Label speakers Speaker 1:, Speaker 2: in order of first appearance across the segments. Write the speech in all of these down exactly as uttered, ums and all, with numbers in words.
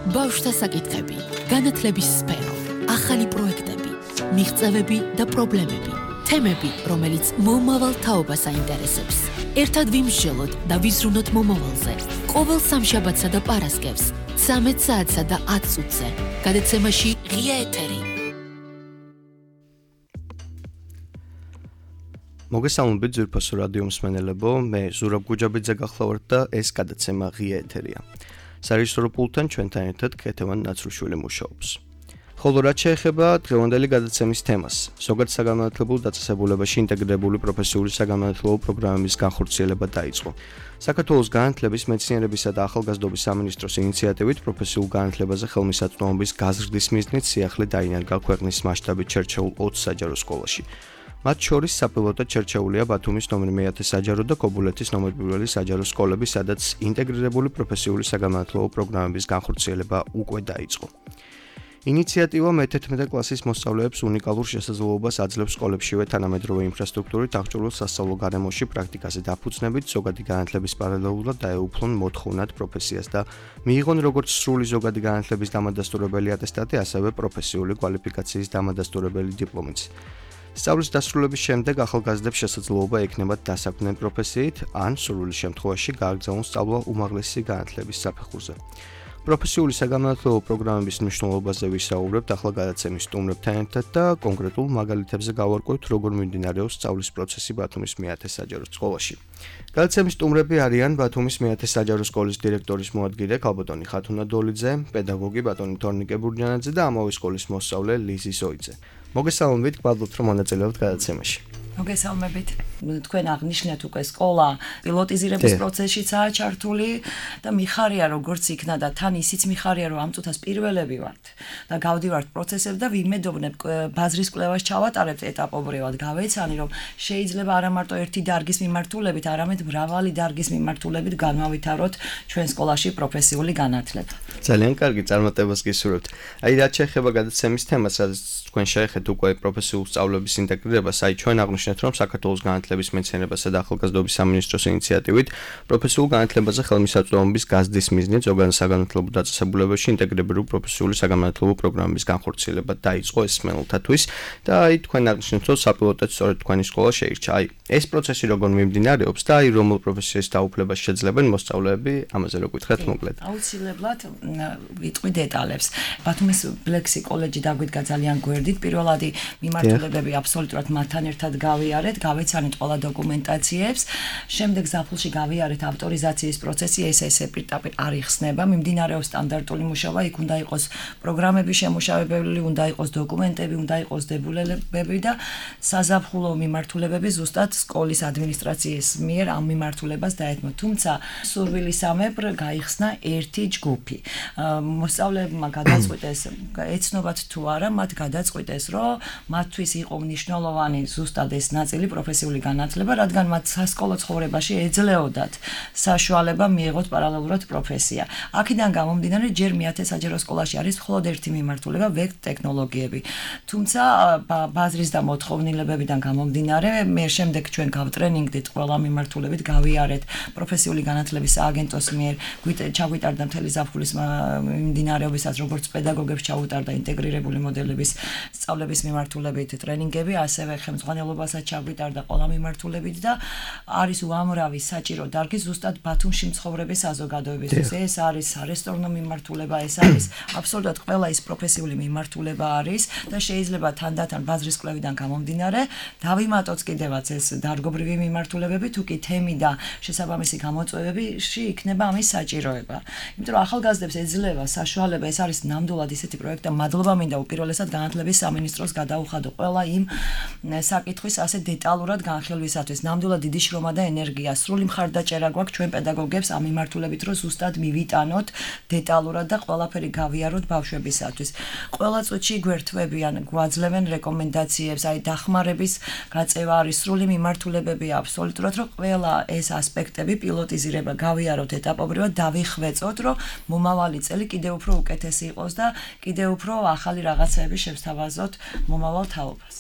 Speaker 1: ბავშვთა საკითხები, განათლების სფერო, ახალი პროექტები, მიღწევები და პრობლემები, თემები, რომელიც მომავალ თაობას აინტერესებს. ერთად ვიმსჯელოთ და ვიზრუნოთ მომავალზე. ყოველ სამშაბათსა და პარასკევს, ცამეტ საათსა და ათ წუთზე. გადაცემაში ღია ეთერი.
Speaker 2: მოგესალმებით ძვირფასო რადიო მსმენელებო, მე ზურაბ გუჯაბიძე გახლავართ და ეს გადაცემა ღია ეთერია. სარეჟისორო პულტთან ჩვენთან ერთად ქეთევან ნაცრუშვილი მუშაობს. ხოლო რაც შეეხება დღევანდელი გადაცემის თემას, ზოგად საგანმანათლებლო დაწესებულებაში ინტეგრირებული პროფესიული საგანმანათლებლო პროგრამების განხორციელება დაიწყო. საქართველოს განათლების, მეცნიერებისა და ახალგაზრდობის სამინისტროს ინიციატივით პროფესიულ განათლებაზე ხელმისაწვდომობის გაზრდის მიზნით სიახლე დაინერგა ქვეყნის მასშტაბით შერჩეულ ოცი საჯარო სკოლაში. მათ შორის საპილოტოდ შერჩეულია ბათუმის ნომერ მეათე საჯარო და ქობულეთის ნომერ პირველი საჯარო სკოლები, სადაც ინტეგრირებული პროფესიული საგანმანათლებლო პროგრამების განხორციელება უკვე დაიწყო. ინიციატივა მეთერთმეტე კლასის მოსწავლეებს უნიკალურ შესაძლებლობას აძლევს სკოლებშივე თანამედროვე ინფრასტრუქტურით აღჭურვილ სასწავლო გარემოში პრაქტიკაზე დაფუძნებით, ზოგადი განათლების პარალელურად დაეუფლონ მოთხოვნად პროფესიას და მიიღონ როგორც სრული ზოგადი განათლების დამადასტურებელი ატესტატი, ასევე პროფესიული კვალიფიკაციის დამადასტურებელი დიპლომიც. სწავლის დასრულების შემდეგ ახალგაზრდებს შესაძლებლობა ექნებათ დასაქმდნენ პროფესიით, ან სრული შემთხვევაში გააგრძელონ სწავლა უმაღლესი განათლების საფეხურზე. პროფესიული საგანმანათლებლო პროგრამების მნიშვნელობაზე ვისაუბრებთ ახლა გადაცემის სტუმრებთან ერთად და კონკრეტულ მაგალითებზე გავარკვევთ, როგორ მიმდინარეობს სწავლის პროცესი ბათუმის მეათე საჯარო სკოლაში. გადაცემის სტუმრები არიან ბათუმის მეათე საჯარო სკოლის დირექტორის მოადგილე ქალბატონი ხათუნა დოლიძე, პედაგოგი ბატონი თორნიკე ბურჯანაძე და ამავე სკოლის მოსწავლე ლიზი ზოიძე. მოგესალმებით, გვალბობთ რომ მონაწილეობთ გადაცემაში.
Speaker 3: მოგესალმებით. თქვენ აღნიშნეთ უკვე სკოლა პილოტიზირების პროცესშიცაა ჩართული და მიხარია როგორც იქნა და თან ისიც მიხარია რომ ამ წუთას პირველები ვართ და გავდივართ პროცესებს და ვიმედოვნებ ბაზრის კვლევას ჩავატარებთ ეტაპობრივად, გავეცანი რომ შეიძლება არა მარტო ერთი დარგის მიმართულებით, არამედ მრავალი დარგის მიმართულებით განვავითაროთ ჩვენ სკოლაში პროფესიული განათლება.
Speaker 2: ძალიან კარგი წარმატებას გისურვებთ. აი რაც შეეხება გადაცემის თემას, რაც თქვენ შეეხეთ უკვე პროფესიულ სწავლების ინტეგრირებას, აი ჩვენ აღნიშნეთ რომ საქართველოს განათლების, მეცნიერებისა და ახალგაზრდობის სამინისტროს ინიციატივით პროფესიულ განათლებაზე ხელმისაწვდომობის გაზრდის მიზნით ზოგადად საგანმანათლებლო დაწესებულებაში ინტეგრირებული პროფესიული საგანმანათლებლო პროგრამების განხორციელება დაიწყო ეს მსმენელთათვის და აი თქვენ აღნიშნეთ რომ საპილოტოდ სწორედ თქვენი სკოლა შეირჩა. აი ეს პროცესი როგორ მიმდინარეობს და აი რომელ პროფესიის დაუფლებას შეძლებენ მოსწავლეები, ამაზე რო გითხრათ მოკლედ.
Speaker 3: აუცილებლად ვიტყვი დეტალებს. ბათუმის ბლექსი კოლეჯი დაგვიდგა ძალიან გვერდით, პირველადი მიმართულებები აბსოლუტურად მათთან ერთად გავიარეთ, გავეცანით ყველა დოკუმენტაციებს, შემდეგ ზაფხულში გავიარეთ ავტორიზაციის პროცესი, ეს ესე პირდაპირ არ იხსნება, მიმდინარეობს სტანდარტული მუშაობა, იქ უნდა იყოს პროგრამები შემუშავებელი, უნდა იყოს დოკუმენტები, უნდა იყოს დებულებები და საზაფხულო მიმართულებები ზუსტად სკოლის ადმინისტრაციის მიერ ამ მიმართულებას დაეთმო. თუმცა სურვილისამებრ გაიხსნა ერთი ჯგუფი. მოსწავლეებმა გადაწყვიტეს, ეცნობათ თუ არა, მათ გადაწყვიტეს, რომ მათთვის იყო მნიშვნელოვანი ზუსტად ეს ნაწილი პროფესიული განათლება, რადგან მათ სასკოლო ცხოვრებაში ეძლეოდათ საშუალება მიიღოთ პარალელურად პროფესია. აქედან გამომდინარე, ჯერ მეათე საჯარო სკოლაში არის მხოლოდ ერთი მიმართულება, ვექტ ტექნოლოგიები. თუმცა ბაზრის და მოთხოვნილებებიდან გამომდინარე, მე შემდეგ ჩვენ გავტრენინგდით ყველა მიმართულებით, გავიარეთ პროფესიული განათლების სააგენტოს მიერ, ჩაგვიტარდა მთელი ზაფხულის მიმდინარეობისას, როგორც პედაგოგებს ჩაუტარდა ინტეგრირებული მოდელების სწავლების მიმართულებით ტრენინგები, ასევე ხელმძღვანელობასაც ჩაგვიტარდა ყველა მიმართულებით და არის უამრავი საჭირო დარგი ზუსტად ბათუმში მცხოვრების საზოგადოებისთვის. ეს არის არესტორნო მიმართულება, ეს არის აბსოლუტურად ყველა ის პროფესიული მიმართულება არის და შეიძლება თანდათან ბაზრის კვლევიდან გამომდინარე დავიმატოთ კიდევაც ეს დარგობრივი მიმართულებები, თუ კი თემი და შესაბამისი გამოწვევებში იქნება ამის საჭიროება. იმიტომ რომ ახალგაზრდებს ეძლევა საშუალება, ეს არის ნამდვილად ისეთი პროექტი და მადლობა მინდა უპირველესად განათლების სამინისტროს გადაუხადო ყველა იმ საკითხვის ასე დეტალურად განხილვისათვის. ნამდვილად დიდი შრომა და ენერგია, სრული მხარდაჭერა გვაქვს ჩვენ პედაგოგებს ამ მიმართულებით, რომ ზუსტად მივიტანოთ დეტალურად და ყველაფერი გავიაროთ ბავშვებისათვის. ყველა წუთში გვერთვებიან, გვაძლევენ რეკომენდაციებს, აი დახმარების გაწევა არის, სრული მიმართულებები აბსოლუტურად, რომ ყველა ეს ასპექტები პილოტიზირება გავიაროთ ეტაპობრივად, დავიხვეწოთ, რომ მომავალი წელი კიდევ უფრო უკეთესი იყოს და კიდევ უფრო ახალი რაღაცები შევსთავაზოთ მომავალ თაობას.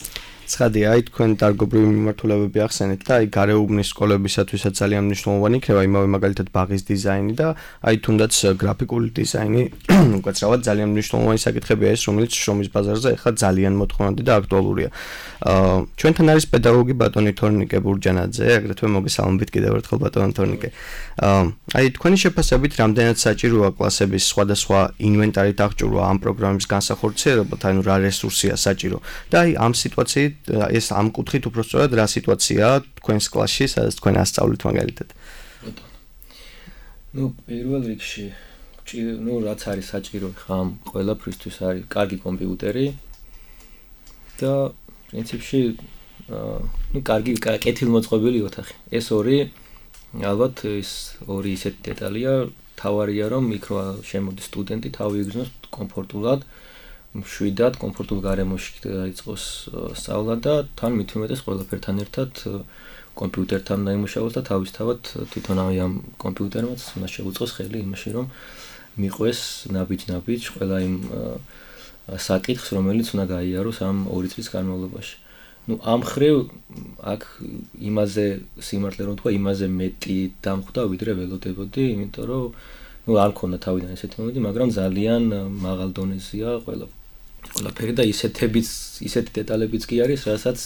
Speaker 2: ცხადია, აი თქვენ დარგობრივი მიმართულებები ახსენეთ და აი გარეუბნის სკოლებისათვისაც ძალიან მნიშვნელოვანი იქნება იმავე მაგალითად ბაღის დიზაინი და აი თუნდაც გრაფიკული დიზაინი, უკაცრავად ძალიან მნიშვნელოვანი საკითხებია ეს, რომელიც შრომის ბაზარზე ახლა ძალიან მოთხოვნადი და აქტუალურია. აა ჩვენთან არის პედაგოგი ბატონი თორნიკე ბურჯანაძე, აგრეთვე მოგესალმებით კიდევ ერთხელ ბატონ თორნიკე. აა აი თქვენი შეფასებით რამდენად საჭიროა კლასების სხვადასხვა ინვენტარით აღჭურვა ამ პროგრამის განსახორციელებლად, ანუ რა რესურსია საჭირო და აი ამ სიტუაციით ეს ამ კუთხით უბრალოდ რა სიტუაციაა თქვენს კლასში, სადაც თქვენ ასწავლით მაგალითად.
Speaker 4: ну პირველ რიგში ну რაც არის საჭირო ხა ამ ყველაფრისთვის არის კარგი კომპიუტერი და პრინციპში ну კარგი კეთილმოწყობილი ოთახი. ეს ორი ალბათ ეს ორი ისეთი დეტალია, თავარია რომ იქ რა შემოდის სტუდენტი თავი იგრძნოს კომფორტულად, მშვიდად, კომფორტულ გარემოში დაიწყოს სწავლა და თან მით უმეტეს ყველაფერთან ერთად კომპიუტერთან დაიმუშავოს და თავისთავად თვითონ ამ კომპიუტერმაც უნდა შეუწყოს ხელი იმაში რომ მიყვეს ნაბიჯ-ნაბიჯ ყველა იმ საკითხს, რომელიც უნდა გაიაროს ამ ორი წლის განმავლობაში. ну ამ ხრივ აქ იმაზე სიმართლე რომ თქვა იმაზე მეტი დამხვდა ვიდრე ველოდებოდი, იმიტომ რომ ну არ მქონდა თავიდან ესეთი მომენტი, მაგრამ ძალიან მაღალ დონეზეა ყველა ყველაფერი და ისეთებიც ისეთი დეტალებიც კი არის, რასაც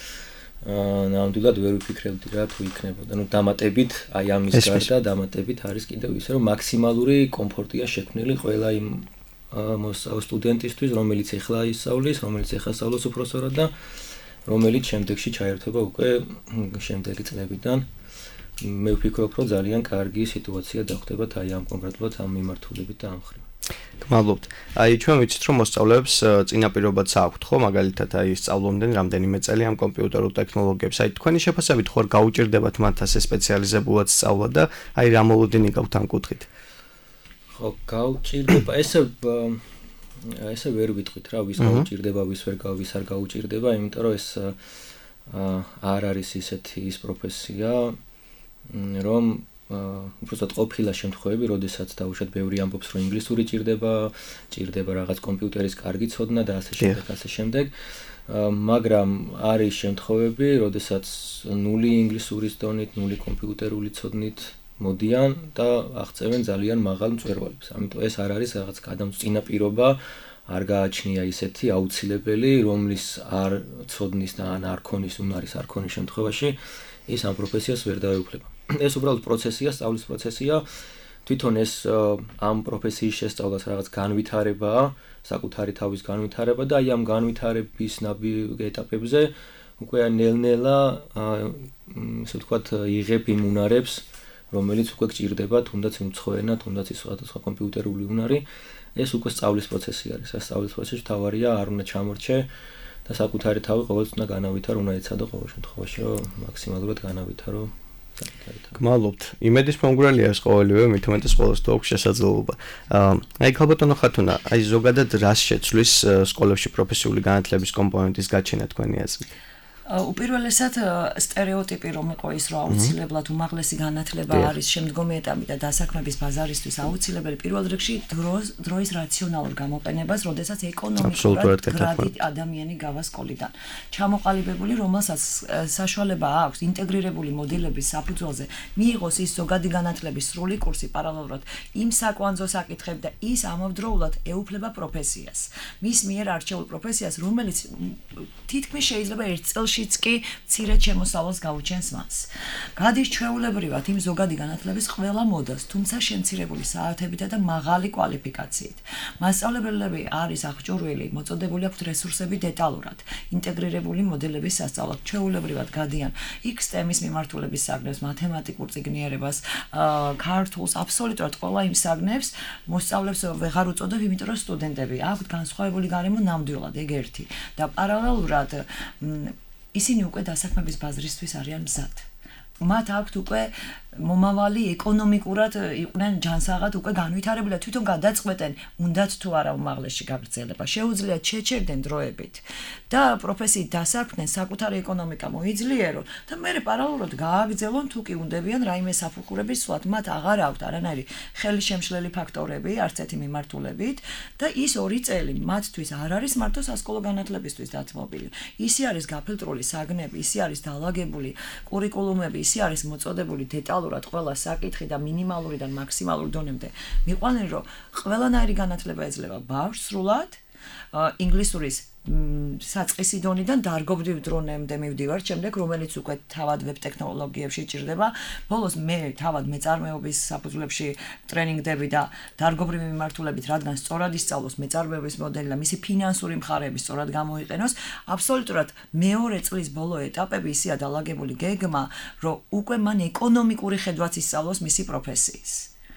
Speaker 4: აა ნამდვილად ვერ ვიფიქრებდი რა თუ იქნებოდა. ну დამატებით აი ამის გარდა დამატებით არის კიდევ ისე რომ მაქსიმალური კომფორტია შექმნილი ყველა იმ მოსწავლე სტუდენტისთვის, რომელიც ეხლა ისწავლის, რომელიც ეხლა სწავლობს უფროსწორად და რომელიც შემდეგში ჩაერთვება უკვე შემდეგი წლებიდან. მე ვფიქრობ, რომ ძალიან კარგი სიტუაცია დახვდებათ აი ამ კონკრეტულად ამ მიმართულებით და ამ ხრივ.
Speaker 2: გმადლობთ. აი ჩვენ ვიცით რომ მოსწავლეებს წინაპირობაც აქვთ ხო, მაგალითად აი სწავლობდნენ რამდენიმე წელი ამ კომპიუტერულ ტექნოლოგიებს. აი თქვენი შეფასებით ხო არ გაუჭირდებათ მათ ასე სპეციალიზებულად სწავლა და აი რა მოლოდინი გაქვთ ამ კუთხით?
Speaker 4: ხო, გაუჭირდება. ესე ესე ვერ ვიტყვით რა, ვის გაუჭირდება, ვის ვერ გავის არ გაუჭირდება, იმიტომ რომ ეს არ არის ისეთი ის პროფესია, რომ უბრალოდ ყოფილა შემთხვევები, როდესაც დაუშვათ ბევრი ამბობს, რომ ინგლისური ჭირდება, ჭირდება რაღაც კომპიუტერის კარგი ცოდნა და ასე შემდეგ, ასე შემდეგ. მაგრამ არის შემთხვევები, როდესაც ნული ინგლისურის დონით, ნული კომპიუტერული ცოდნით მოდიან და აღწევენ ძალიან მაღალ მწვერვალებს. ამიტომ ეს არ არის რაღაც გადამწყვეტი პირობა, არ გააჩნია ისეთი აუცილებელი, რომლის არ ცოდნის და არ ქონის უნარის არ ქონის შემთხვევაში ის ამ პროფესიას ვერ დაეუფლება. ეს უბრალოდ პროცესია, სწავლის პროცესია. თვითონ ეს ამ პროფესიის შესწავლას რაღაც განვითარებაა, საკუთარი თავის განვითარება და აი ამ განვითარების ეტაპებზე უკვე ნელ-ნელა ესე ვთქვათ იღებ იმ უნარებს, რომელიც უკვე გჭირდება, თუნდაც უცხოენა, თუნდაც ის სხვადასხვა კომპიუტერული უნარი. ეს უკვე სწავლის პროცესი არის. ეს სწავლის პროცესში თავარია არ უნდა ჩამორჩე და საკუთარი თავი ყოველთვის უნდა განავითარო, უნდა ეცადო ყოველ შემთხვევაში, რომ მაქსიმალურად განავითარო.
Speaker 2: გმადლობთ. იმედის მომგვრალია ეს ყოველივე, მით უმეტეს ყოველს თუ აქვს შესაძლებლობა. აი ქალბატონო ხათუნა, აი ზოგადად რას შეცვლის სკოლებში პროფესიული განათლების კომპონენტის გაჩენა თქვენი აზრით?
Speaker 3: უპირველესად სტერეოტიპი რომ იყო ის რომ აუცილებლად უმაღლესი განათლება არის შემდგომი ეტაპი და დასაქმების ბაზარისთვის აუცილებელი პირველ რიგში დროის რაციონალურ გამოყენებას, როდესაც ეკონომიკურად გრადით ადამიანი გავა სკოლიდან. ჩამოყალიბებული, რომელსაც საშუალება აქვს ინტეგრირებული მოდელების საფუძველზე მიიღოს ის ზოგადი განათლების სრული კურსი პარალელურად იმ საკვანძო საკითხები და ის ამავდროულად ეუფლება პროფესიას. მის მიერ არჩეულ პროფესიას, რომელიც თითქმის შეიძლება ერთ წელშიც კი მცირედ შემოსავალს გაუჩენს მას. გადის ჩვეულებრივად იმ ზოგადი განათლების ყველა მოდელს, თუმცა შემცირებული საათებითა და მაღალი კვალიფიკაციით. მასწავლებლები არის აღჭურვილი, მოწოდებული აქვთ რესურსები დეტალურად, ინტეგრირებული მოდელების სასწავლად, ჩვეულებრივად გადიან იქ STEM-ის მიმართულების საგნებს, მათემატიკურ წიგნიერებას, ქართულს, აბსოლუტურად ყველა იმ საგნებს მოსწავლებს ვეღარ უწოდებ, იმიტომ რომ სტუდენტები აქვთ განსხვავებული გარემო ნამდვილად, ეგ ერთი. და პარალელურად ისინი უკვე დასაქმების ბაზრისთვის არიან მზად. მათ აქვთ უკვე მომავალი ეკონომიკურად იყვნენ ჯანსაღად უკვე განვითარებული და თვითონ გადაწყვეტენ უნდათ თუ არა უმაღლესში გაგრძელება. შეუძლიათ შეჩერდნენ დროებით და პროფესიით დასაქმდნენ საკუთარი ეკონომიკა მოიძლიერონ და მერე პარალელურად გააგრძელონ თუ კი უნდებიან რაიმე საფუხურების სვლად. მათ აღარ აქვთ არანაირი ხელშემშლელი ფაქტორები არც ერთი მიმართულებით და ის ორი წელი მათთვის არ არის მარტო სასკოლო განათლებისთვის დათმობილი. ისი არის გაფილტრული საგნები, ისი არის დაალაგებული კურიკულუმები, ისი არის მოწოდებული დეტალურად ყველა საკითხი და მინიმალურიდან მაქსიმალურ დონემდე. მიყვანენ რომ ყველანაირი განათლება ეძლევა ბავშვს სრულად ინგლისურის საწყისი დონიდან დარგობრივ დრონემდე მივდივარ, შემდეგ რომელიც უკვე თავად ვებ ტექნოლოგიებში ჭირდება. ბოლოს მე თავად მეწარმეობის საფუძვლებში ტრენინგდები და დარგობრივი მიმართულებით, რადგან სწორად ისწავლოს მეწარმეობის მოდელი და მისი ფინანსური მხარეები სწორად გამოიყენოს. აბსოლუტურად მეორე წლის ბოლო ეტაპები ისეა დაალაგებული გეგმა, რომ უკვე მან ეკონომიკური ხედვაც ისწავლოს მისი პროფესიის.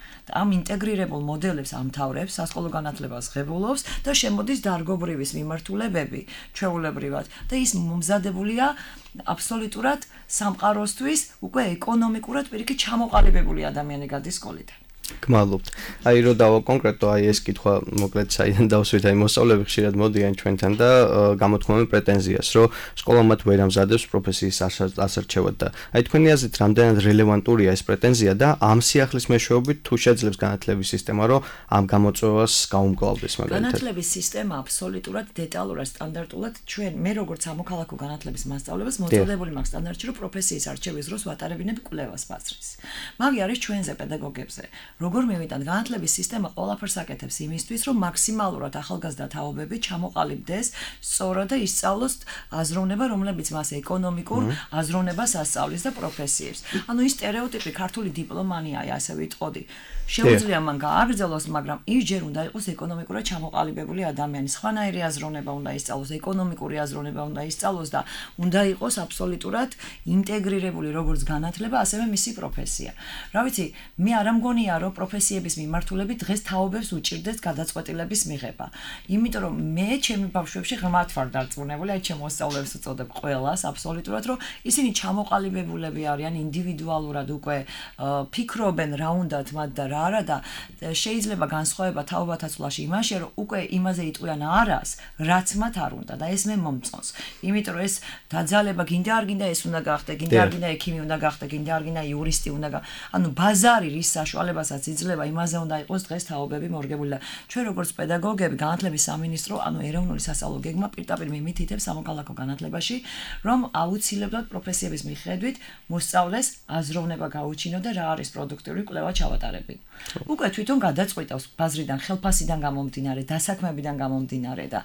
Speaker 3: ამ ინტეგრირებულ მოდელებს ამთავრებს, სასკოლო განათლებას ღებულობს და შემოდის დარგობრივის მიმართულებები ჩვეულებრივად და ის მომზადებულია აბსოლუტურად სამყაროსთვის უკვე ეკონომიკურად პირიქით ჩამოყალიბებული ადამიანი გადის სკოლიდან.
Speaker 2: გმადლობთ. აი რო დავა კონკრეტო აი ეს კითხვა მოკლედ საიდან დავსვით აი მოსწავლეები ხშირად მოდიან ჩვენთან და გამოთქვამენ პრეტენზიას, რომ სკოლა მათ ვერ ამზადებს პროფესიის ასარჩევად და აი თქვენი აზრით რამდენად რელევანტურია ეს პრეტენზია და ამ სიახლის მეშვეობით თუ შეძლებს განათლების სისტემა, რომ ამ გამოწვევას გაუმკლავდეს მაგალითად.
Speaker 3: განათლების სისტემა აბსოლუტურად დეტალურად სტანდარტულად ჩვენ მე როგორც სამოქალაქო განათლების მასწავლებლებს მოწოდებული მაქვს სტანდარტში, რომ პროფესიის არჩევის დროს ვატარებინებ კვლევას ბაზრის. მაგი არის ჩვენზე პედაგოგებზე. როგორ მივიტანთ განათლების სისტემა ყველაფერს აკეთებს იმისთვის, რომ მაქსიმალურად ახალგაზრდა თაობები ჩამოყალიბდეს სწორად და ისწავლოს აზროვნება, რომლებიც მას ეკონომიკურ აზროვნებას ასწავლის და პროფესიებს. ანუ ის სტერეოტიპი ქართული დიპლომანიაა, ასე ვიტყოდი. შეუძლია მან გააგრძელოს, მაგრამ ისჯერ უნდა იყოს ეკონომიკურად ჩამოყალიბებული ადამიანი. სხვანაირი აზროვნება უნდა ისწავლოს, ეკონომიკური აზროვნება უნდა ისწავლოს და უნდა იყოს აბსოლუტურად ინტეგრირებული როგორც განათლება, ასევე მისი პროფესია. რა ვიცი, მე არ მგონია რომ პროფესიების მიმართულებით დღეს თაობებს უჭირდეს გადაწყვეტილების მიღება. იმიტომ რომ მე ჩემი ბავშვებში ღრმად ვარ დარწმუნებული, აი ჩემ მოსწავლეებს უწოდებ ყველას აბსოლუტურად, რომ ისინი ჩამოყალიბებულები არიან ინდივიდუალურად უკვე ფიქრობენ რა უნდათ მათ და რა არა და შეიძლება განსხვავება თაობათა ცვლაში იმაში, რომ უკვე იმაზე იტყვიან არას, რაც მათ არ უნდა და ეს მე მომწონს. იმიტომ რომ ეს დაძალება გინდა არ გინდა ეს უნდა გახდე, გინდა არ გინდა ექიმი უნდა გახდე, გინდა არ გინდა იურისტი უნდა გახდე. ანუ ბაზარი რის საშუალებასაც იძლევა, იმაზე უნდა იყოს დღეს თაობები მორგებული და ჩვენ როგორც პედაგოგები, განათლების სამინისტრო, ანუ ეროვნული სასწავლო გეგმა პირდაპირ მიმითითებს სამოქალაქო განათლებაში, რომ აუცილებლად პროფესიების მიხედვით მოსწავლეს აზროვნება გაუჩინო და რა არის პროდუქტიული კვლევა ჩავატარებინო. უკვე თვითონ გადაწყვეტავს ბაზრიდან, ხელფასიდან გამომდინარე, დასაქმებიდან გამომდინარე და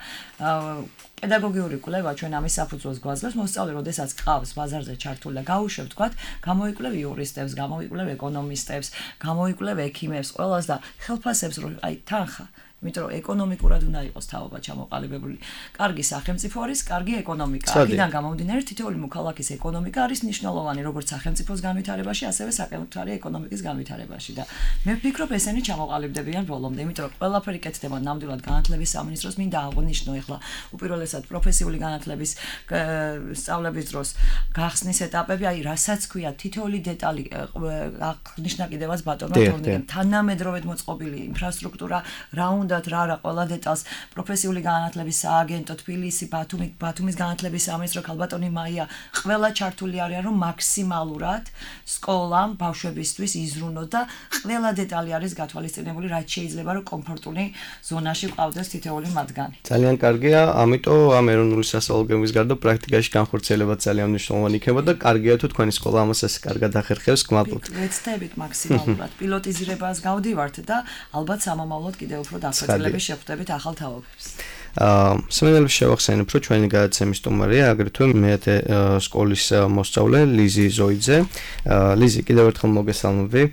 Speaker 3: პედაგოგიური კვლევა ჩვენ ამის საფუძველს გვაძლევს, მოსწავლე როდესაც ყავს ბაზარზე ჩართული და გაუშვებ, თქვათ, გამოიკვლევ იურისტებს, გამოიკვლევ ეკონომისტებს, გამოიკვლევ ექიმებს, ყველას და ხელფასებს რომ აი თანხა იმიტომ რომ ეკონომიკურად უნდა იყოს თაობა ჩამოყალიბებული. კარგი სახელმწიფო არის, კარგი ეკონომიკა. აქედან გამომდინარე თითოეული მოქალაქის ეკონომიკა არის მნიშვნელოვანი როგორც სახელმწიფოს განვითარებაში, ასევე საკუთარი ეკონომიკის განვითარებაში და მე ვფიქრობ ესენი ჩამოყალიბდებიან ბოლომდე, იმიტომ რომ ყველაფერი კეთდება ნამდვილად განათლების სამინისტროს მინდა აღვნიშნო ახლა უპირველესად პროფესიული განათლების სწავლების დროს გახსნის ეტაპები, აი რასაც ქვია თითოეული დეტალი აღნიშნა კიდევაც ბატონმა თორნიკემ, თანამედროვედ მოწყობილი ინფრასტრუქტურა, რა უნდა რა რა ყველა დეტალს პროფესიული განათლების სააგენტო თბილისი, ბათუმი, ბათუმის განათლების სამინისტრო, ქალბატონი მაია, ყველა ჩართული არიან რომ მაქსიმალურად სკოლამ ბავშვებისთვის იზრუნოს და ყველა დეტალი არის გათვალისწინებული, რაც შეიძლება რომ კომფორტული ზონაში ყავდეს თითოეული მათგანი.
Speaker 2: ძალიან კარგია, ამიტომ ამ ეროვნული სასწავლო გეგმის გარდა პრაქტიკაში განხორციელება ძალიან მნიშვნელოვანი იქნება და კარგია თუ თქვენი სკოლა ამას ასე კარგად ახერხებს, გმადლობთ.
Speaker 3: ვეცდებით მაქსიმალურად პილოტიზირებას გავდივართ და ალბათ სამომავლოდ კიდევ უფრო დაფუძნების შეხვდებით ახალ თაობებს.
Speaker 2: აა სმენელებს შევახსენებ, რომ ჩვენი გადაცემის სტუმარია აგრეთვე მეათე სკოლის მოსწავლე ლიზი ზოიძე. ლიზი, კიდევ ერთხელ მოგესალმები.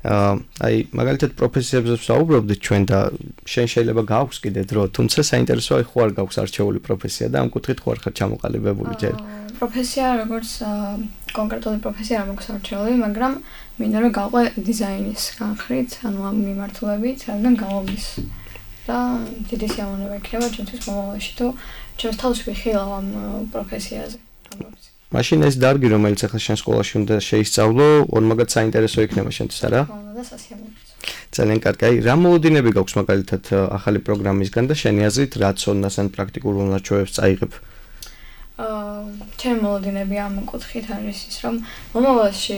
Speaker 2: აი მაგალითად პროფესიებზე ვსაუბრობდით ჩვენ და შენ შეიძლება გაქვს კიდე დრო, თუმცა საინტერესოა ხო არ გაქვს არჩეული პროფესია და ამ კუთხით ხო არ ხარ ჩამოყალიბებული ჯერ?
Speaker 5: პროფესია როგორც კონკრეტული პროფესია არ მაქვს არჩეული, მაგრამ მინდა რომ გავყვე დიზაინის განხრით, ანუ ამ მიმართულებით, რადგან გავამის და დიდი სიამოვნება იქნება ჩემთვის მომავალში თუ ჩემს თავს ვიხილავ ამ პროფესიაზე.
Speaker 2: მაშინ ეს დარგი, რომელიც ახლა შენ სკოლაში უნდა შეისწავლო, ორმაგად საინტერესო იქნება შენთვის, არა?
Speaker 5: და სასიამოვნოა.
Speaker 2: ძალიან კარგი. აი, რა მოლოდინები გაქვს მაგალითად ახალი პროგრამისგან და შენი აზრით რა ცოდნას ან პრაქტიკულ უნარჩვევებს წაიღებ?
Speaker 5: აა, ჩემი მოლოდინები ამ კუთხით არის ის, რომ მომავალში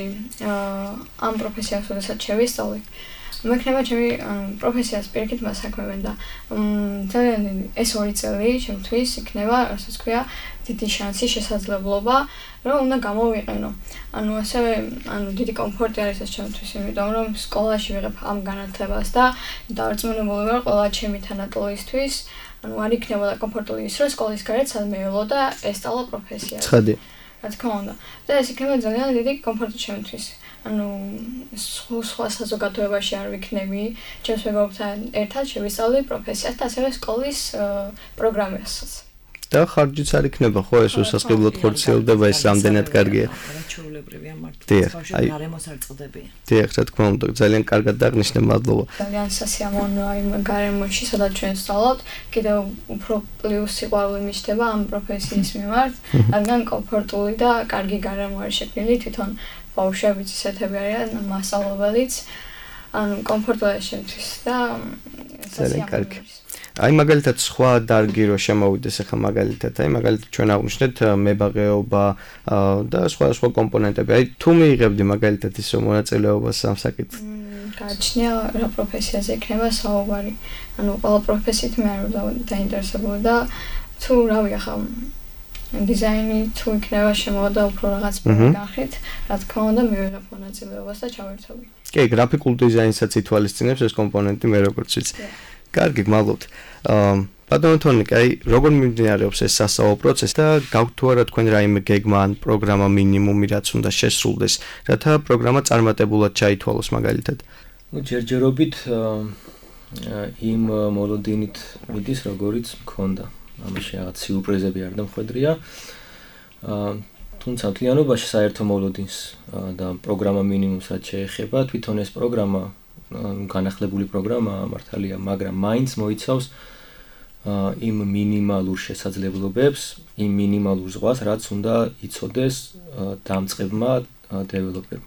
Speaker 5: აა ამ პროფესიას როდესაც შევისწავლი, მექნება ჩემი პროფესიას პირიქით მასაქმებენ და ძალიან ეს ორი წელი ჩემთვის იქნება, რასაც ქვია, დიდი შანსი, შესაძლებლობა, რომ უნდა გამოვიყენო. ანუ ასევე, ანუ დიდი კომფორტი არის ეს ჩემთვის, იმიტომ რომ სკოლაში ვიღებ ამ განათლებას და დარწმუნებული ვარ ყველა ჩემი თანატოლისთვის, ანუ არ იქნებოდა კომფორტული ის, რომ სკოლის გარეთ სადმე ველო და ესწავლა პროფესია.
Speaker 2: ცხადია.
Speaker 5: რა თქმა უნდა. და ეს იქნება ძალიან დიდი კომფორტი ჩემთვის. ანუ სხვა საზოგადოებაში არ ვიქნები, ჩემს მეგობრებთან ერთად შევისწავლი პროფესიას და ასევე სკოლის პროგრამასაც.
Speaker 2: და ხარჯიც არ იქნება, ხო, ეს უსასყიდლოდ ხორციელდება, ეს რამდენად კარგია.
Speaker 3: ჩვეულებრივია მართლა.
Speaker 2: დიახ, აი,
Speaker 3: გარემოს არ წდებია.
Speaker 2: დიახ, რა თქმა უნდა, ძალიან კარგად დაღნიშნე, მადლობა.
Speaker 5: ძალიან სასიამოვნოა იმ გარემოში, სადაც ჩვენ ვსწავლობთ, კიდევ უფრო პლუს სიყვარული მიჩნდება ამ პროფესიის მიმართ, რადგან კომფორტული და კარგი გარემო არის შექმნილი, თვითონ ბავშვებიც ისეთები არიან, მასწავლებელიც, ანუ კომფორტულია შემთვის და სასიამოვნოა.
Speaker 2: აი მაგალითად სხვა დარგი რო შემოვიდეს ახლა მაგალითად, აი მაგალითად ჩვენ აღვნიშნეთ მებაღეობა და სხვა სხვა კომპონენტები. აი თუ მიიღებდი მაგალითად ისო მონაწილეობას ამ საკითხს.
Speaker 5: გააჩნია რა პროფესიაზე იქნება საუბარი. ანუ ყველა პროფესიით მე არ ვარ დაინტერესებული და თუ რავი ახლა დიზაინი თუ იქნება შემოვიდა უფრო რაღაც განხით, რა თქმა უნდა მივიღებ მონაწილეობას და ჩავერთობი. კი,
Speaker 2: გრაფიკულ დიზაინსაც ითვალისწინებს ეს კომპონენტი მე როგორც ვიცი. კარგი, გმადლობთ. აა ბატონო თონიკა, აი როგორ მიმდინარეობს ეს სასწავლო პროცესი და გაქვთ თუ არა თქვენ რაიმე გეგმა ან პროგრამა მინიმუმი რაც უნდა შესრულდეს, რათა პროგრამა წარმატებულად ჩაითვალოს მაგალითად?
Speaker 4: ნუ ჯერჯერობით იმ მოლოდინით მიდის, როგორიც მქონდა. ამაში რაღაც სიურპრიზები არ დამხვედრია. აა თუმცა მთლიანობაში საერთო მოლოდინს და პროგრამა მინიმუმსაც შეეხება, თვითონ ეს პროგრამა განახლებული პროგრამა მართალია, მაგრამ მაინც მოიცავს იმ მინიმალურ შესაძლებლობებს, იმ მინიმალურ ზღვას, რაც უნდა იცოდეს დამწყებმა დეველოპერმა.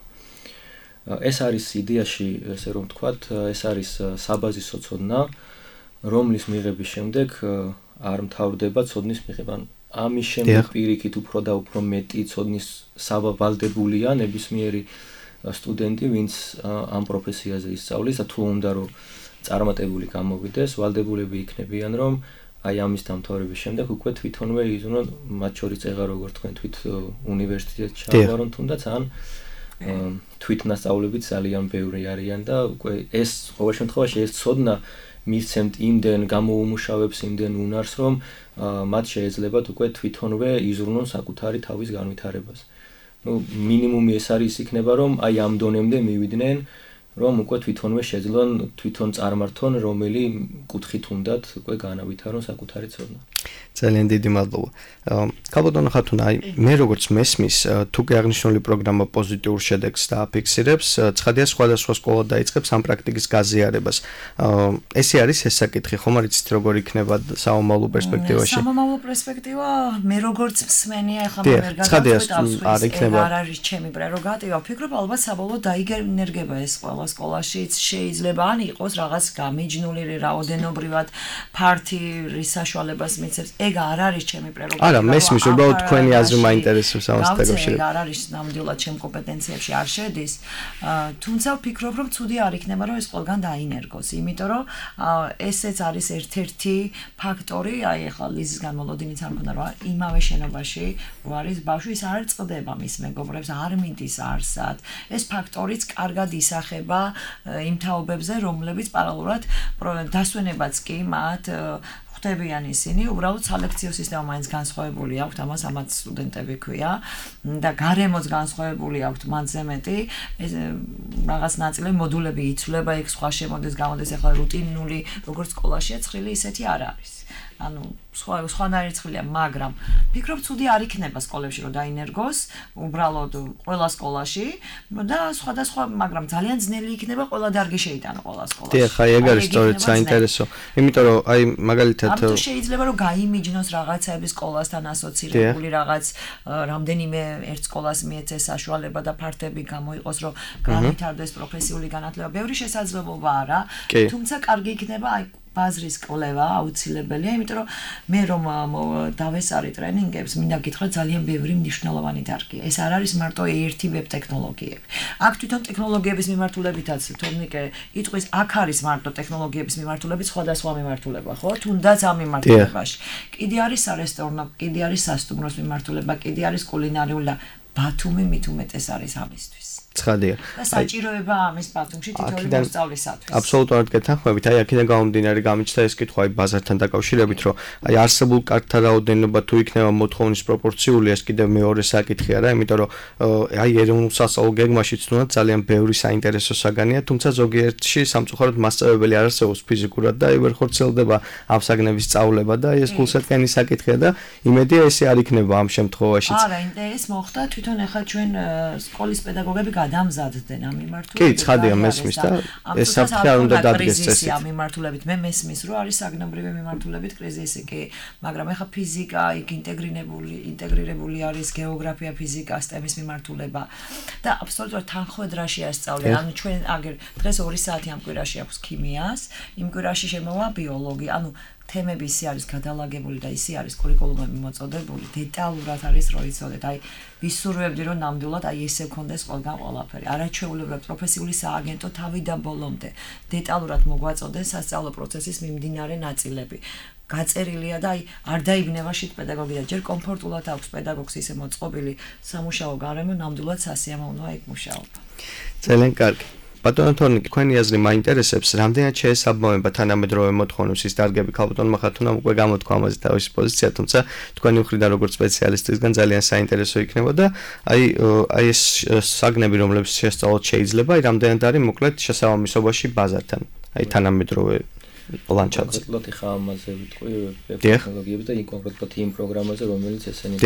Speaker 4: ეს არის იდეაში, ესე რომ ვთქვათ, ეს არის საბაზისო ცოდნა, რომლის მიღების შემდეგ არ მთავრდება ცოდნის მიღება. ამის შემდეგ პირიქით უფრო და უფრო მეტი ცოდნის სავალდებულია ნებისმიერი სტუდენტი, ვინც ამ პროფესიაზე ისწავლის და თუ უნდა რომ წარმატებული გამოვიდეს, ვალდებულები იქნებიან, რომ აი ამის დამთავრების შემდეგ უკვე თვითონვე იზრუნონ, მათ შორის წეღა როგორ თქვენ თვით უნივერსიტეტში ჩავარონ თუნდაც ან თვითნასწავლებით ძალიან ბევრი არიან და უკვე ეს ყოველ შემთხვევაში ეს ცოდნა მისცემთ იმდენ გამოუმუშავებს იმდენ უნარს, რომ მათ შეეძლებათ უკვე თვითონვე იზრუნონ საკუთარი თავის განვითარებას. ნუ მინიმუმი ეს არის იქნება, რომ აი ამ დონემდე მივიდნენ, რომ უკვე თვითონვე შეძლონ თვითონ წარმართონ, რომელი კუთხით უნდათ უკვე განავითარონ საკუთარი ცოდნა.
Speaker 2: ძალიან დიდი მადლობა. ქალბატონო ხათუნა, აი მე როგორც მესმის, თუ კი აღნიშნული პროგრამა პოზიტიურ შედეგს დააფიქსირებს, ცხადია სხვადასხვა სკოლა დაიწყებს ამ პრაქტიკის გაზიარებას. ესე არის ეს საკითხი, ხომ არ იცით როგორ იქნება საომავლო პერსპექტივაში?
Speaker 3: საომავლო პერსპექტივა მე როგორც მსმენია, ახლა მე ვერ გადავწყვეტ, არ არის ჩემი პრეროგატივა. ვფიქრობ, ალბათ საბოლოოდ დაიგენერგება ეს ყველა სკოლაშიც შეიძლება ან იყოს რაღაც გამიჯნული რაოდენობრივად ფართი რის საშუალებას მიცემს. ეგ არ არის ჩემი პრეროგატივა.
Speaker 2: არა, მესმის, უბრალოდ თქვენი აზრი მაინტერესებს ამას დაკავშირებით.
Speaker 3: ეგ არ არის ნამდვილად ჩემ კომპეტენციებში არ შედის. თუმცა ვფიქრობ, რომ ცუდი არ იქნება, რომ ეს ყველგან დაინერგოს, იმიტომ რომ ესეც არის ერთ-ერთი ფაქტორი, აი ახლა ლიზისგან მოლოდინიც არ მქონდა, რომ იმავე შენობაში არის ბავშვი, ის არ წყდება მის მეგობრებს, არ მიდის არსად. ეს ფაქტორიც კარგად ისახება იმ თაობებზე, რომლებიც პარალელურად დასვენებაც კი მათ ხდებიან ისინი, უბრალოდ სალექციო სისტემა მაინც განსხვავებული აქვს, ამას ამათ სტუდენტები ქვია და გარემოც განსხვავებული აქვს მათზე მეტი, ეს რაღაც ნაწილი მოდულები იცვლება, იქ სხვა შემოდის, გამოდის, ახლა რუტინული, როგორც სკოლაშია ცხრილი ისეთი არ არის. ანუ სხვა სხვანაირი ცხვილია, მაგრამ ფიქრობ ცუდი არ იქნება სკოლებში რომ დაინერგოს, უბრალოდ ყველა სკოლაში და სხვადასხვა, მაგრამ ძალიან ძნელი იქნება ყველა დარგი შეიტანო ყველა სკოლაში.
Speaker 2: დიახ, აი ეგ არის სწორედ საინტერესო. იმიტომ რომ აი მაგალითად
Speaker 3: ამიტომ შეიძლება რომ გაიმიჯნოს რაღაცების სკოლასთან ასოცირებული რაღაც რამდენიმე ერთ სკოლას მიეცეს საშუალება და ფართები გამოიყოს რომ განვითარდეს პროფესიული განათლება. ბევრი შესაძლებლობა არა, თუმცა კარგი იქნება აი ბაზრის კვლევა აუცილებელია, იმიტომ რომ მე რომ დავესწარი ტრენინგებს, მინდა გითხრათ ძალიან ბევრი მნიშვნელოვანი დარგია. ეს არ არის მარტო ერთი ვებ ტექნოლოგიები. აქ თვითონ ტექნოლოგიების მიმართულებითაც თორნიკე იტყვის, აქ არის მარტო ტექნოლოგიების მიმართულებით სხვადასხვა მიმართულება, ხო? თუნდაც ამ მიმართულებაში. კიდე არის სარესტორნო, კიდე არის სასტუმროს მიმართულება, კიდე არის კულინარიული და ბათუმი მით უმეტეს არის ამისთვის.
Speaker 2: ცხადია.
Speaker 3: და საჭიროება ამის ბათუმში თითოეული მოსწავლისათვის.
Speaker 2: აბსოლუტურად გეთანხმებით. აი აქედან გამომდინარე გამიჩნდა ეს კითხვა აი ბაზართან დაკავშირებით, რომ აი არსებულ კარტთა რაოდენობა თუ იქნება მოთხოვნის პროპორციული, ეს კიდევ მეორე საკითხია რა, იმიტომ რომ აი ეროვნულ სასწავლო გეგმაში თუნდაც ძალიან ბევრი საინტერესო საგანია, თუმცა ზოგიერთში სამწუხაროდ მასწავლებელი არ არსებობს ფიზიკურად და აი ვერ ხორციელდება ამ საგნების სწავლება და ეს გულსათქენი საკითხია და იმედია ესე არ იქნება ამ შემთხვევაშიც.
Speaker 3: არა, ეს მოხდა თვითონ ახლა ჩვენ სკოლის პედაგოგები დამზადდნენ ამ მიმართულებით.
Speaker 2: კი, ცხადია მესმის და ეს საფრთხე არ უნდა დადგეს წესით.
Speaker 3: ამ მიმართულებით მე მესმის, რომ არის საგნებრივი მიმართულებით კრიზისი კი, მაგრამ ეხა ფიზიკა, იქ ინტეგრირებული, ინტეგრირებული არის გეოგრაფია, ფიზიკა, STEM-ის მიმართულება და აბსოლუტურად თანხმედრაში ასწავლე. ანუ ჩვენ აგერ დღეს ორი საათი ამ კვირაში აქვს ქიმიას, იმ კვირაში შემოვა ბიოლოგია. ანუ თემები ისე არის გადალაგებული და ისე არის კურიკულუმები მოწოდებული, დეტალურად არის რო იცოდეთ. აი ვისურვებდი რომ ნამდვილად აი ესე გქონდეს ყველგან ყველაფერი. არაჩვეულებრივად პროფესიული სააგენტო თავიდან ბოლომდე დეტალურად მოგვაწოდეს სასწავლო პროცესის მიმდინარე ნაწილები. გაწერილია და აი არ დაიბნევა შით პედაგოგი და ჯერ კომფორტულად აქვს პედაგოგს ისე მოწყობილი სამუშაო გარემო, ნამდვილად სასიამოვნოა იქ მუშაობა.
Speaker 2: ძალიან კარგი. ბატონო თორნიკე, თქვენი აზრი მაინტერესებს, რამდენად შეესაბამება თანამედროვე მოთხოვნებს ის დარგები, ქალბატონმა ხათუნამ უკვე გამოთქვა ამაზე თავისი პოზიცია, თუმცა თქვენი მხრიდან როგორც სპეციალისტისგან ძალიან საინტერესო იქნება და აი აი ეს საგნები, რომლებიც შესწავლოთ შეიძლება, აი რამდენად არის მოკლედ შესაბამისობაში ბაზართან, აი თანამედროვე ლანდშაფტზე.
Speaker 4: კონკრეტულად ხა ამაზე ვიტყვი ტექნოლოგიები და იმ კონკრეტულად იმ პროგრამაზე, რომელიც ესენი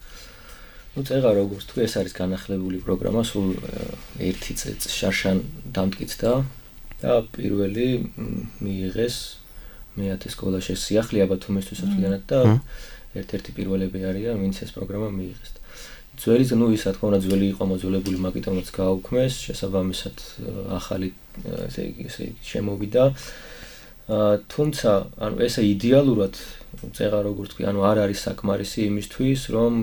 Speaker 4: ну წეღა როგორც თქვი ეს არის განახლებული პროგრამა სულ ერთი წელი შარშან დამტკიცდა და პირველი მიიღეს მეათე სკოლაში სიახლეა ბათუმისთვის ერთგვარად და ერთ-ერთი პირველები არიან ვინც ეს პროგრამა მიიღეს. ძველი ну ის რა თქმა უნდა ძველი იყო მოძველებული მაგიტომაც გააუქმეს შესაბამისად ახალი ესე ესე შემოვიდა თუმცა ანუ ესე იდეალურად წეღა როგორც თქვი ანუ არ არის საკმარისი იმისთვის რომ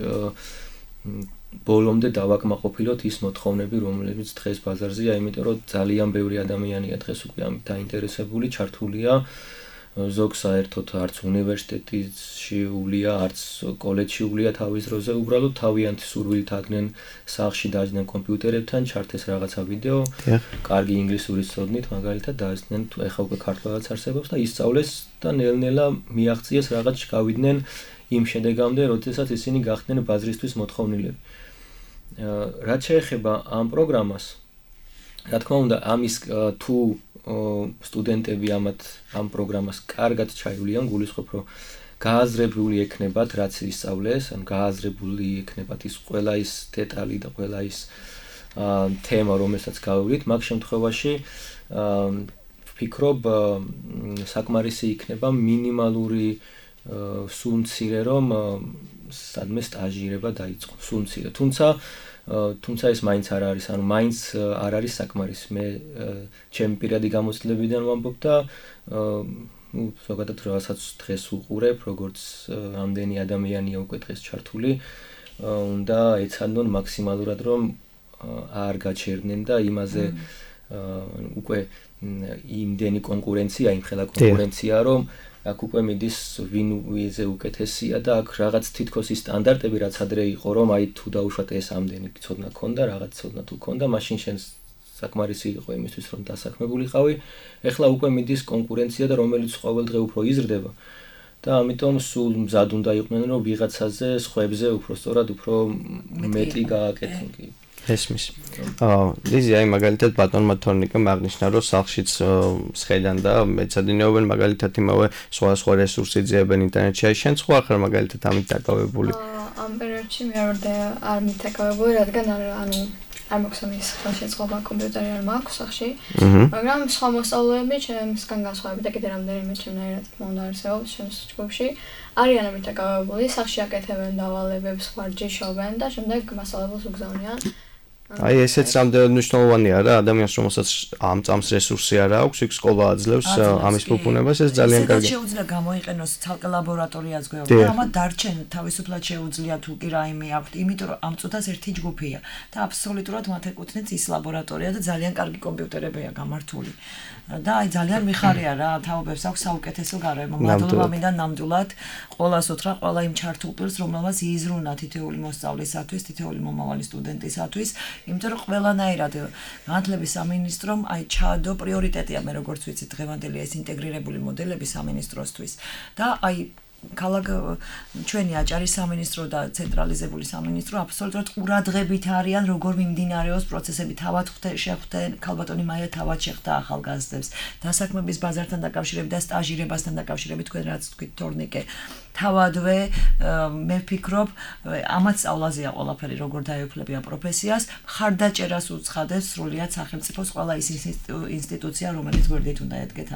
Speaker 4: ბოლომდე დავაკმაყოფილოთ ის მოთხოვნები რომლებიც დღეს ბაზარზეა იმიტომ რომ ძალიან ბევრი ადამიანია დღეს უკვე ამ დაინტერესებული ჩართულია ზოგ საერთოდ არც უნივერსიტეტში ულია არც კოლეჯში ულია თავის დროზე უბრალოდ თავიანთი სურვილით აგნენ სახლში დაждდნენ კომპიუტერებთან ჩართეს რაღაცა ვიდეო კარგი ინგლისური სწოდნით მაგალითად დაასწნენ თუ ეხა უკვე ქართულადაც არსებობს და ისწავლეს და ნელ-ნელა მიაღწიეს რაღაც გავიდნენ იმ შედეგამდე როდესაც ისინი გახდნენ ბაზრისთვის მოთხოვნილები რაც შეეხება ამ პროგრამას რა თქმა უნდა ამის თუ სტუდენტები ამათ ამ პროგრამას კარგად ჩაივლიან გულისხმობ რომ გააზრებული ექნებათ რაც ისწავლეს ან გააზრებული ექნებათ ის ყველა ის დეტალი და ყველა ის თემა რომელსაც გავივლით მაგ შემთხვევაში ვფიქრობ საკმარისი იქნება მინიმალური სულ მცირე რომ სადმე სტაჟირება დაიწყოს სულ მცირე თუმცა თუმცა ეს მაინც არ არის ანუ მაინც არ არის საკმარისი მე ჩემი პირადი გამოცდილებიდან ვამბობ და ну ზოგადად რასაც დღეს უყურებ როგორც ამდენი ადამიანია უკვე დღეს ჩართული უნდა ეცადონ მაქსიმალურად რომ არ გაჩერდნენ და იმაზე უკვე იმდენი კონკურენცია იმხელა კონკურენცია რომ აქ უკვე მიდის ვინ ვიზე უკეთესია და აქ რაღაც თითქოს ის სტანდარტები რაც ადრე იყო რომ აი თუ დაუშვათ ეს ამდენი ცოდნა ქონდა რაღაც ცოდნა თუ ქონდა მაშინ შენ საკმარისი იყო იმისთვის რომ დასაქმებულიყავი ეხლა უკვე მიდის კონკურენცია და რომელიც ყოველდღე უფრო იზრდება და ამიტომ სულ მზად უნდა იყვნენ რომ ვიღაცაზე სხვებზე უფრო სწორად უფრო მეტი გააკეთონ კი
Speaker 2: ესმის. აა ლიზი აი მაგალითად ბატონმა თორნიკემ აღნიშნა რომ სახლშიც სხედან და მეცადინეობენ მაგალითად იმავე სხვა სხვა რესურსი ძიებენ ინტერნეტში აი შენ სხვა ხარ მაგალითად ამით დაკავებული
Speaker 5: ამ პერიოდში მე არ არ მითაკავებული რადგან ანუ არ მოხსოვნის ხელშეწყობა კომპიუტერი არ მაქვს სახში მაგრამ სხვა მოსწავლეები ჩემსგან განსხვავებით და კიდე რამდენიმე ჩემნაირად მომდა არსებობს ჩემს ჯგუფში არიან მითაკავებული სახში აკეთებენ დავალებებს ვარჯიშობენ და შემდეგ მასწავლებელს უგზავნიან
Speaker 2: აი ესეც რამდენად მნიშვნელოვანია რა ადამიანს რომელსაც ამ წამს რესურსი არ აქვს იქ სკოლა აძლევს ამის ფუფუნებას ეს ძალიან კარგია
Speaker 3: შეუძლია გამოიყენოს ცალკე ლაბორატორიაც გვეუბნება ამათ დარჩენ თავისუფლად შეუძლია თუ კი რაიმე აქვთ იმიტომ რომ ამ წუთას ერთი ჯგუფია და აბსოლუტურად მათ ეკუთვნით ის ლაბორატორია და ძალიან კარგი კომპიუტერებია გამართული და აი ძალიან მიხარია რა თაობებს აქვს საუკეთესო გარემო მადლობა მინდა ნამდვილად ყველას უთხრა ყველა იმ ჩართულ პირს რომელმაც იიზრუნა თითოეული მოსწავლისათვის თითოეული მომავალი სტუდენტისათვის იმიტომ რომ ყველანაირად განათლების სამინისტრომ აი ჩაადო პრიორიტეტია მე როგორც ვიცი დღევანდელი ეს ინტეგრირებული მოდელები სამინისტროსთვის და აი ქალაქ ჩვენი აჭარის სამინისტრო და ცენტრალიზებული სამინისტრო აბსოლუტურად ყურადღებით არიან როგორ მიმდინარეობს პროცესები თავად შეხვდნენ ქალბატონი მაია თავად შეხვდა ახალგაზრდებს დასაქმების ბაზართან დაკავშირებით და სტაჟირებასთან დაკავშირებით თქვენ რაც თქვით თორნიკე თავადვე მე ვფიქრობ ამათ სწავლაზეა ყველაფერი როგორ დაეუფლებია პროფესიას მხარდაჭერას უცხადებს სრულიად სახელმწიფოს ყველა ის ინსტიტუცია რომელიც გვერდით უნდა ედგეთ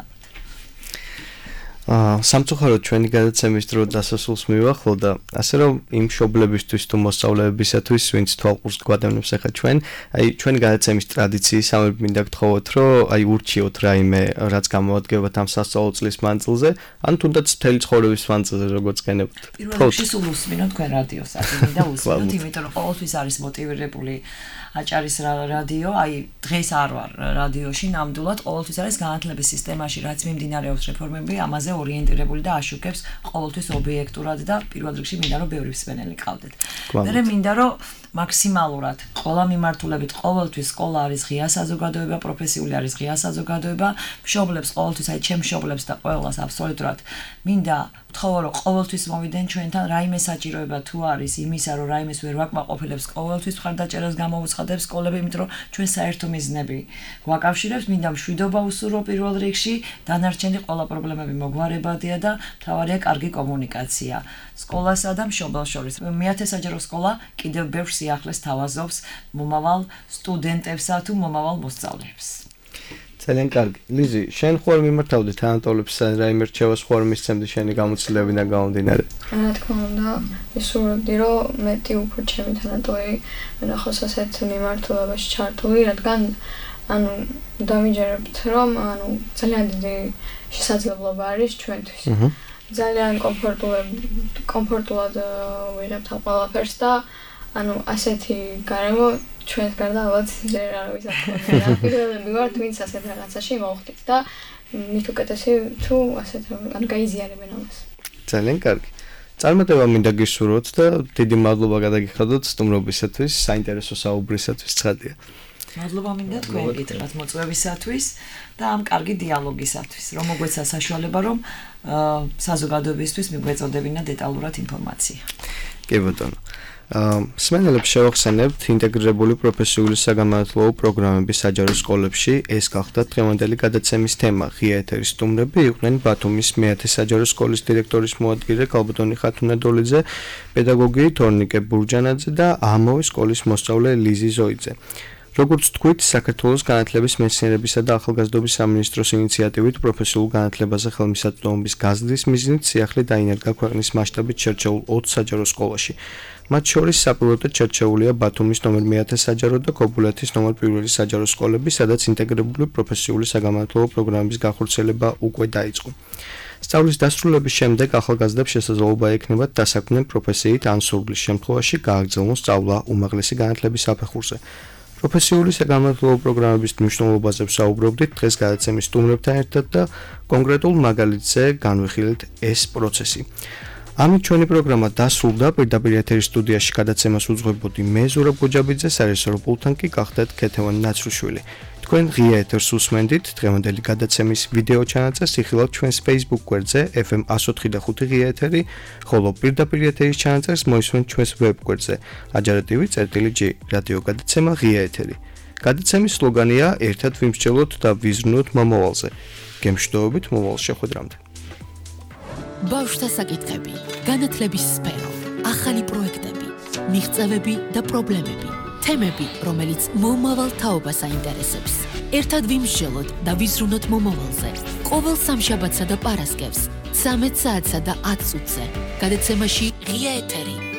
Speaker 2: აა სამწუხაროდ ჩვენი გადაცემის დრო დასასრულს მივახლო და ასე რომ იმ მშობლებისთვის თუ მოსწავლეებისათვის ვინც თვალყურს გვადევნებს ახლა ჩვენ აი ჩვენი გადაცემის ტრადიციის ამერ მინდა გთხოვოთ რომ აი ურჩიოთ რაიმე რაც გამოადგებათ ამ სასწავლო წლის მანძილზე ან თუნდაც მთელი ცხოვრების მანძილზე როგორც გენებთ
Speaker 3: პირველ რიგში სულ უსმინოთ თქვენ რადიოს აკეთებთ და უსმინოთ იმიტომ რომ ყოველთვის არის მოტივირებული აჭარის რადიო აი დღეს არ ვარ რადიოში ნამდვილად ყოველთვის არის განათლების სისტემაში რაც მიმდინარეობს რეფორმები ამაზე ორიენტირებული და აშუქებს ყოველთვის ობიექტურად და პირველ რიგში მინდა რომ ბევრი მსმენელი ყავდეთ. მე მინდა რომ მაქსიმალურად ყველა მიმართულებით ყოველთვის სკოლა არის ღია საზოგადოება, პროფესიული არის ღია საზოგადოება, მშობლებს ყოველთვის აი ჩემ მშობლებს და ყველას აბსოლუტურად მინდა ვთხოვო რომ ყოველთვის მოვიდნენ ჩვენთან რაიმე საჭიროება თუ არის იმისა რომ რაიმეს ვერ ვაკმაყოფილებს ყოველთვის მხარდაჭერას გამოვუცხადებს სკოლები იმიტომ რომ ჩვენ საერთო მიზნები გვაკავშირებს მინდა მშვიდობა უსურვო პირველ რიგში დანარჩენი ყველა პრობლემები მოგვარებადია და მთავარია კარგი კომუნიკაცია სკოლასა და მშობელს შორის მეათე საჯარო სკოლა კიდევ ბევრ სიახლეს თავაზობს მომავალ სტუდენტებსა თუ მომავალ მოსწავლეებს
Speaker 2: ძალიან კარგი. ლიზი, შენ ხوار მიმართავდი თანატოლებს რაიმე რჩევას ხوار მისცემდი შენი გამოცდილებიდან გამომდინარე?
Speaker 5: რა თქმა უნდა, ვისურვებდი რომ მეტი უფრო ჩემი თანატოლი ნახოს ასეთ მიმართულებაში ჩართული, რადგან ანუ დამიჯერებთ რომ ანუ ძალიან დიდი შესაძლებლობა არის ჩვენთვის. ძალიან კომფორტულად კომფორტულად ვიღებთ ამ ყველაფერს და ანუ ასეთი გარემო ჩვენს გარდა ალბათ ჯერ არავის არ ქონია. პირველები ვართ, ვინც ასეთ რაღაცაში მოვხდით და მით უკეთესი თუ ასეთ ანუ გაიზიარებენ ამას.
Speaker 2: ძალიან კარგი. წარმატება მინდა გისურვოთ და დიდი მადლობა გადაგიხადოთ სტუმრობისათვის, საინტერესო საუბრისათვის ცხადია.
Speaker 3: მადლობა მინდა თქვენ გითხრათ მოწვევისათვის და ამ კარგი დიალოგისათვის, რომ მოგვეცა საშუალება რომ საზოგადოებისთვის მიგვეწოდებინა დეტალურად ინფორმაცია.
Speaker 2: კი ბატონო. მსმენელებს შევახსენებთ ინტეგრირებული პროფესიული საგანმანათლებლო პროგრამების საჯარო სკოლებში ეს გახდათ დღევანდელი გადაცემის თემა. ღია ეთერის სტუმრები იყვნენ ბათუმის მეათე საჯარო სკოლის დირექტორის მოადგილე ქალბატონი ხათუნა დოლიძე, პედაგოგი თორნიკე ბურჯანაძე და ამავე სკოლის მოსწავლე ლიზი ზოიძე. როგორც თქვით, საქართველოს განათლების მეცნიერებისა და ახალგაზრდობის სამინისტროს ინიციატივით პროფესიულ განათლებაზე ხელმისაწვდომობის გაზრდის მიზნით სიახლე დაინერგა ქვეყნის მასშტაბით შერჩეულ ოც საჯარო სკოლაში. მათ შორის საპილოტოდ შერჩეულია ბათუმის ნომერ მეათე საჯარო და ქობულეთის ნომერ პირველი საჯარო სკოლები, სადაც ინტეგრირებული პროფესიული საგანმანათლებლო პროგრამების განხორციელება უკვე დაიწყო. სწავლის დასრულების შემდეგ ახალგაზრდებს შესაძლებლობა ექნებათ დასაქმდნენ პროფესიით ან სურვილის შემთხვევაში გააგრძელონ სწავლა უმაღლესი განათლების საფეხურზე. პროფესიული საგანმანათლებლო პროგრამების მნიშვნელობაზე ვსაუბრობდით დღეს გადაცემის სტუმრებთან ერთად და კონკრეტულ მაგალითზე განვიხილეთ ეს პროცესი. ამით ჩვენი პროგრამა დასრულდა. პირდაპირ ეთერის სტუდიაში გადაცემას უძღვებოდი მე ზურაბ გოჯაბიძე, სარეჟისორო პულტთან კი გახდათ ქეთევან ნაცრუშვილი. თქვენ ღია ეთერს უსმენდით დღევანდელი გადაცემის ვიდეო ჩანაწერს იხილავთ ჩვენს Facebook გვერდზე ეფ ემ one oh five point five ღია ეთერი, ხოლო პირდაპირ ეთერის ჩანაწერს მოისმენთ ჩვენს ვებ გვერდზე აჯარატივი წერტილი ჯი რადიო გადაცემა ღია ეთერი. გადაცემის სლოგანია ერთად ვიმსჯელოთ და ვიზრუნოთ მომავალზე. გემშვიდობებით მომავალ შეხვედრამდე.
Speaker 1: ბავშვთა საკითხები, განათლების სფერო, ახალი პროექტები, მიღწევები და პრობლემები, თემები, რომელიც მომავალ თაობას აინტერესებს. ერთად ვიმსჯელოთ და ვიზრუნოთ მომავალზე. ყოველ სამშაბათსა და პარასკევს, ცამეტ საათსა და ათ წუთზე. გადაცემაში ღია ეთერი.